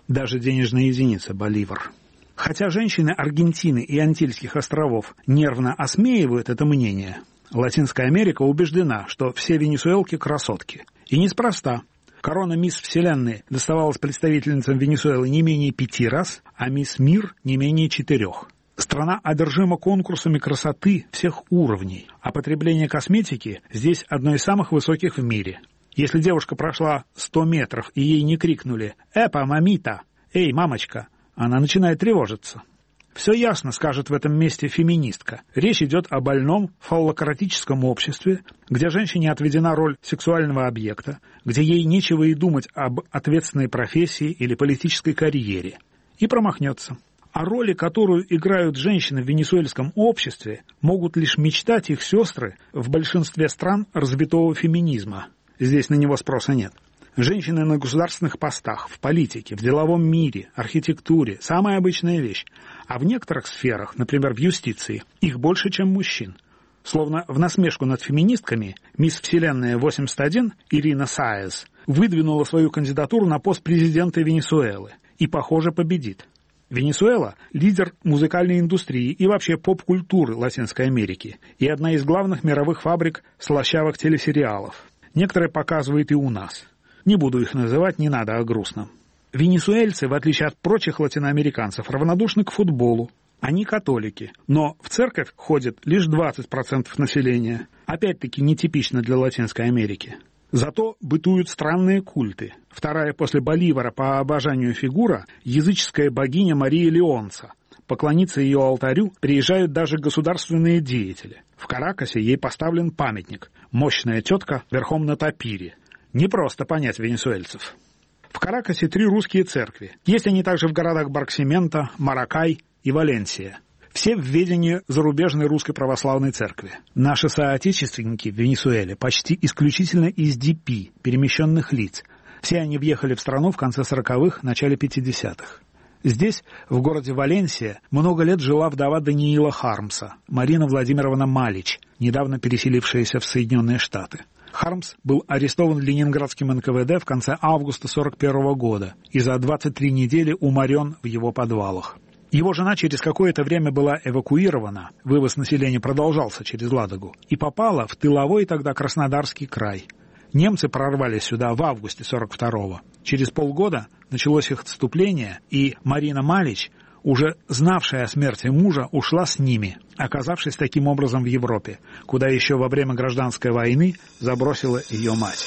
даже денежная единица боливар. Хотя женщины Аргентины и Антильских островов нервно осмеивают это мнение, Латинская Америка убеждена, что все венесуэлки – красотки. И неспроста. Корона мисс Вселенной доставалась представительницам Венесуэлы не менее 5 раз, а мисс Мир не менее 4. Страна одержима конкурсами красоты всех уровней, а потребление косметики здесь одно из самых высоких в мире. Если девушка прошла 100 метров и ей не крикнули «Эпа, мамита! Эй, мамочка!», она начинает тревожиться. Все ясно, скажет в этом месте феминистка. Речь идет о больном фаллократическом обществе, где женщине отведена роль сексуального объекта, где ей нечего и думать об ответственной профессии или политической карьере. И промахнется. О роли, которую играют женщины в венесуэльском обществе, могут лишь мечтать их сестры в большинстве стран развитого феминизма. Здесь на него спроса нет. Женщины на государственных постах, в политике, в деловом мире, архитектуре – самая обычная вещь. А в некоторых сферах, например, в юстиции, их больше, чем мужчин. Словно в насмешку над феминистками, мисс Вселенная 81 Ирина Саэс выдвинула свою кандидатуру на пост президента Венесуэлы и, похоже, победит. Венесуэла – лидер музыкальной индустрии и вообще поп-культуры Латинской Америки и одна из главных мировых фабрик слащавых телесериалов. Некоторые показывают и у нас. Не буду их называть, не надо о грустном. Венесуэльцы, в отличие от прочих латиноамериканцев, равнодушны к футболу. Они католики, но в церковь ходит лишь 20% населения. Опять-таки нетипично для Латинской Америки. Зато бытуют странные культы. Вторая после Боливара по обожанию фигура – языческая богиня Мария Леонца. Поклониться ее алтарю приезжают даже государственные деятели. В Каракасе ей поставлен памятник – мощная тетка верхом на тапире. Не просто понять венесуэльцев. В Каракасе 3 русские церкви. Есть они также в городах Барксименто, Маракай и Валенсия. Все в ведении зарубежной русской православной церкви. Наши соотечественники в Венесуэле почти исключительно из ДП, перемещенных лиц. Все они въехали в страну в конце 40-х, начале 50-х. Здесь, в городе Валенсия, много лет жила вдова Даниила Хармса, Марина Владимировна Малич, недавно переселившаяся в Соединенные Штаты. Хармс был арестован ленинградским НКВД в конце августа 1941 года и за 23 недели уморен в его подвалах. Его жена через какое-то время была эвакуирована, вывоз населения продолжался через Ладогу, и попала в тыловой тогда Краснодарский край. Немцы прорвались сюда в августе 1942-го. Через полгода началось их отступление, и Марина Малич, уже знавшая о смерти мужа, ушла с ними, оказавшись таким образом в Европе, куда еще во время гражданской войны забросила ее мать.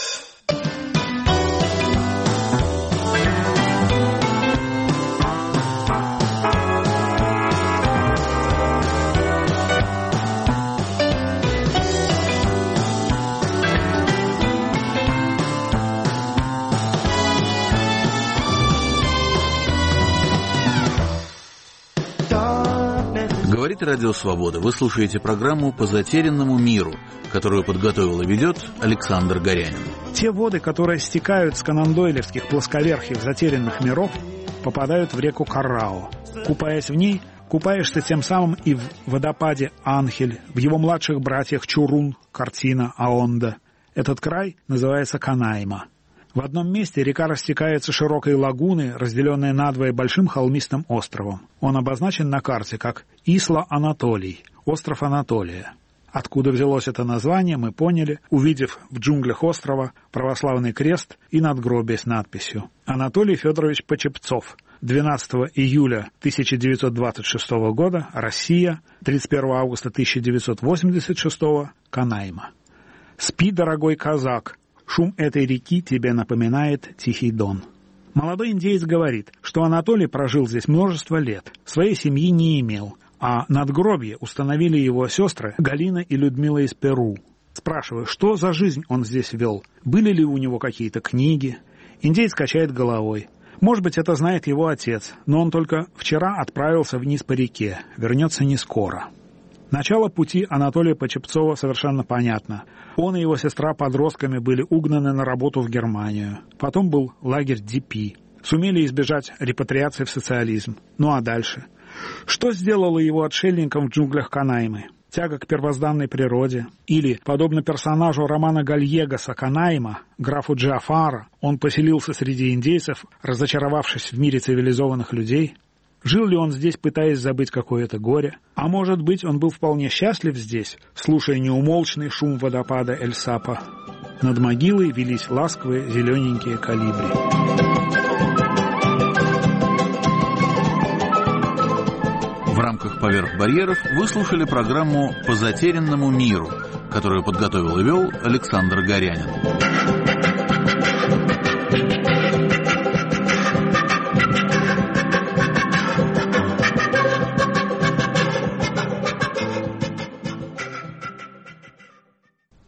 Говорит Радио Свобода. Вы слушаете программу «По затерянному миру», которую подготовил и ведет Александр Горянин. Те воды, которые стекают с канандойлевских плосковерхих затерянных миров, попадают в реку Каррао. Купаясь в ней, купаешься тем самым и в водопаде Анхель, в его младших братьях Чурун, Картина, Аонда. Этот край называется Канайма. В одном месте река растекается широкой лагуной, разделенной надвое большим холмистым островом. Он обозначен на карте как Исла Анатолий, остров Анатолия. Откуда взялось это название, мы поняли, увидев в джунглях острова православный крест и надгробие с надписью «Анатолий Федорович Почепцов. 12 июля 1926 года. Россия. 31 августа 1986 года. Канайма». «Спи, дорогой казак. Шум этой реки тебе напоминает Тихий Дон». Молодой индеец говорит, что Анатолий прожил здесь множество лет, своей семьи не имел, а надгробье установили его сестры Галина и Людмила из Перу. Спрашиваю, что за жизнь он здесь вел, были ли у него какие-то книги. Индеец качает головой. Может быть, это знает его отец, но он только вчера отправился вниз по реке, вернется не скоро. Начало пути Анатолия Почепцова совершенно понятно. Он и его сестра подростками были угнаны на работу в Германию. Потом был лагерь ДП. Сумели избежать репатриации в социализм. Ну а дальше? Что сделало его отшельником в джунглях Канаймы? тяга к первозданной природе. Или, подобно персонажу романа Гальегоса Канаима, графу Джафара, он поселился среди индейцев, разочаровавшись в мире цивилизованных людей. Жил ли он здесь, пытаясь забыть какое-то горе? А может быть, он был вполне счастлив здесь, слушая неумолчный шум водопада Эль-Сапа. Над могилой велись ласковые зелененькие колибри. В рамках «Поверх барьеров» вы слушали программу «По затерянному миру», которую подготовил и вел Александр Горянин.